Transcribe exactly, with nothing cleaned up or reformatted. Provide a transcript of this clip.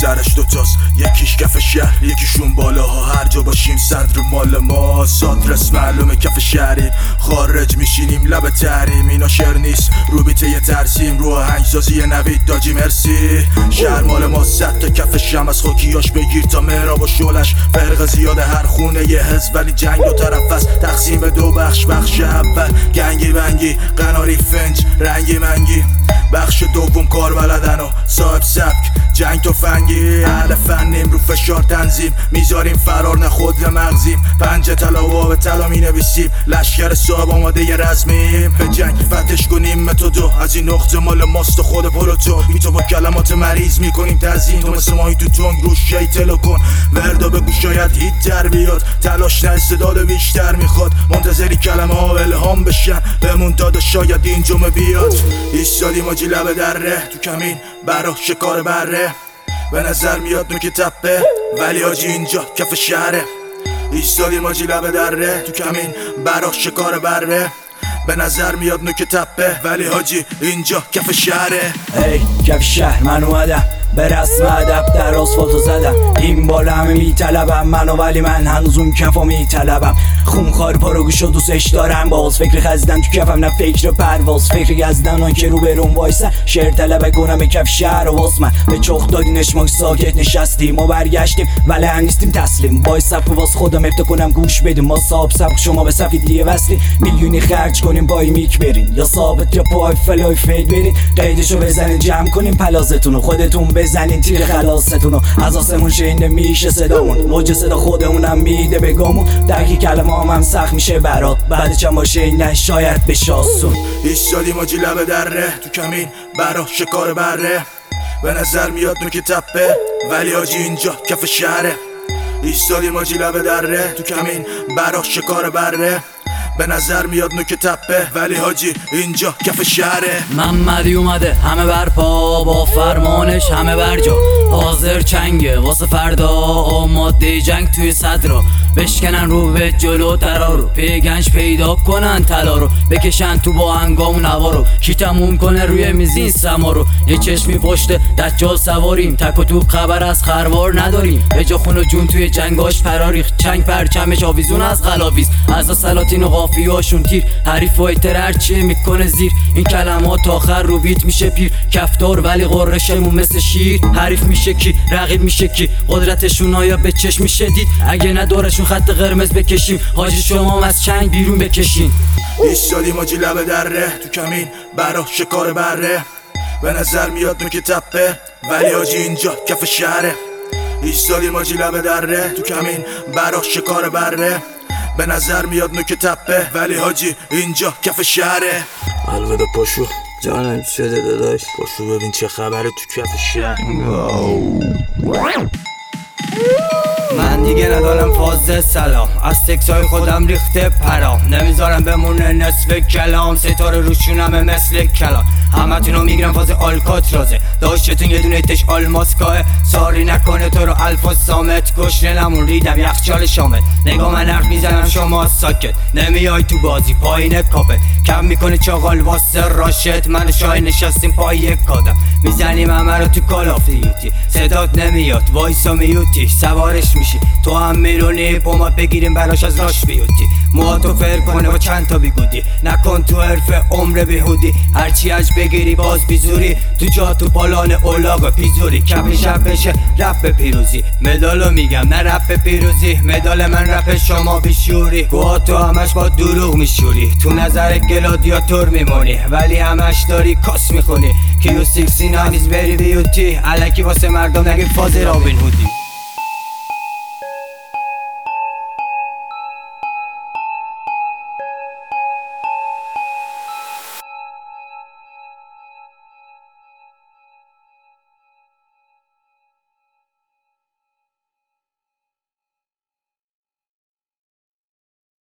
سرش دوتاست، یکیش کف شهر یکیشون بالاها. هر جا باشیم صدر مال ما، آدرس معلومه کف شهریم. خارج میشینیم لب تحریم، اینا شعر نیست روبیته یه ترسیم. رو آهنگسازی نوید داجی مرسی. شهر مال ما صد تا کف شم، از خاکیاش بگیر تا مهراب و شولش. فرق زیاده هر خونه یه حزب، ولی جنگ دو طرف است، تقسیم به دو بخش. بخش اول گنگی بنگی، قناری فنج رنگی منگی. بخش دوم کار بلدن و صاحب سبک، جنگ تفنگی. اهل فنیم رو فشار تنظیم، میذاریم فرار نه خود مغزیم. پنج طلا و آب طلا می نویسیم، لشکر صاحب آماده ی رزمیم. به جنگ فتش کنیم متدو، از این نقطه مال ماست و خود پروتو. بی تو با کلمات مریض میکنیم تزیین، تو مثل ماهی تو تنگ روش شیطلو کن. وردا بگو شاید هیت در بیاد، تلاش نه استعداد بیشتر میخواد. منتظری کلمه ها الهام بشن، بهمون داده شاید این جمعه بیاد. ایستادیم آجی لب دره، تو کمین برا شکار بره. به نظر میاد نوک تپه، ولی آجی اینجا کف شهره. ایستادیم آجی لب دره، تو کمین برا شکار بره. به نظر میاد نوک تپه، ولی حاجی اینجا کف شهره. ای کف شهر من اومدم، به رسم ادب در آسفالتو زدم. این بالا همه میطلبم منو، ولی من هنوز اون کفو میطلبم. خونخوار پارو گوشو دوستش دارم، باز فکر خزیدن تو کفم نه فکر پرواز. فکر گزدن آن که رو برون وایسن، شعر طلبه کنم به کف شهر و واس. من به چخ دادی نشماک ساکت نشستیم و برگشتیم، ولی هم نیستیم تسلیم. وای سبک واس خودم ابتا کنم گوش بدیم. ما صاحب سبک شما به سفیدیه وصلی، میلیونی خرج کنیم با میک برین، یا ثابت یا پای فلای فید برین. قیدشو بزنین جمع کنیم پلازتونو، خودتون بزنین تیر خلاصتونو. از آسمون شینده میشه صدامون، موج صدا خودمونم میده بگامون. درکی کلمه هم, هم سخت میشه برات، بعد چند باشه این شاید بشه آسون. ایستادیم آجی لب دره، تو کمین برا شکار بره. به نظر میاد نوک تپه، ولی آجی اینجا کف شهره. ایستادیم آجی لب دره، تو کمین برا شکار بره. به نظر میاد نوک تپه، ولی حاجی اینجا کف شهره. محمدی اومده همه برپا، با فرمانش همه برجا. حاضر چنگه واسه فردا، آماده جنگ توی صدرا. بشکنن رو به جلو درا رو، پیگنج پیدا کنن طلا رو. بکشن تو با هنگام نوا رو، کی تموم کنه روی میزین سما رو. یه چشمی پشت دجال سواریم، تک و توپ خبر از خروار نداریم. به جا خون و جون توی جنگاش فراریخ، چنگ پرچمش آویزون از غلاویز. از سلاطین و قافیه‌هاشون تیر، حریف فایتر هرچی میکنه زیر. این کلمات آخر رو بیت میشه پیر، کفتار ولی قرشمون مثل شیر. حریف میشه کی، رقیب میشه کی، قدرتشون آیا به چشم میشه دید. اگه ندارشون خط قرمز بکشیم، حاجی شما از چنگ بیرون بکشین. ایستادیم آجی لب دره، تو کمین برا شکار بره. به نظر میاد نوک تپه، ولی حاجی اینجا کف شهره. ایستادیم آجی لب دره، تو کمین برا شکار بره. به نظر میاد نوک تپه، ولی حاجی اینجا کف شهره. الودا پاشو جانم، شده داداش؟ پاشو ببین چه خبره تو کف شهر. من دیگه ندارم فاز سلام، از تکسای خودم ریخته پرام. نمیذارم بمونه نصف کلام، ستاره روشونمه مثل کلام. همه تونو میگیرم فاز آلکاترازه، داشتتون یه دونه تش آلماسکاه. ساری نکنه تو رو الفاظ سامت، گشنه نمون ریدم یخچال شامت. نگاه من حرف میزنم شما ساکت، نمیای تو بازی پایین کاپت. کم میکنه چاقال واسه راشت، من شای نشستیم پای یک کادم. میزنیم همه رو تو کال آف دیوتی، صدات نمیاد وایسا میوتی. سوارش میشی تو هم میرونی، پومات بگیریم براش از راش بیوتی. موهاتو فر کنه با چند تا بیگودی، نکن تو حرف عمر بیهودی. هرچی اج بگیری باز بیزوری، تو جا تو پالان اولاغ پیزوری. کپی شب بشه رپ پیروزی، مدالو میگم نه رپ پیروزی. مدال من رپ شما بیشوری، گوهاتو همش با دروغ میشوری. تو نظر گلادیاتور میمونی، ولی همش داری کاس میخونی. کیو سیکستی نانیز بری بیوتی، الکی واسه مردم نگی فاز رابین هودی.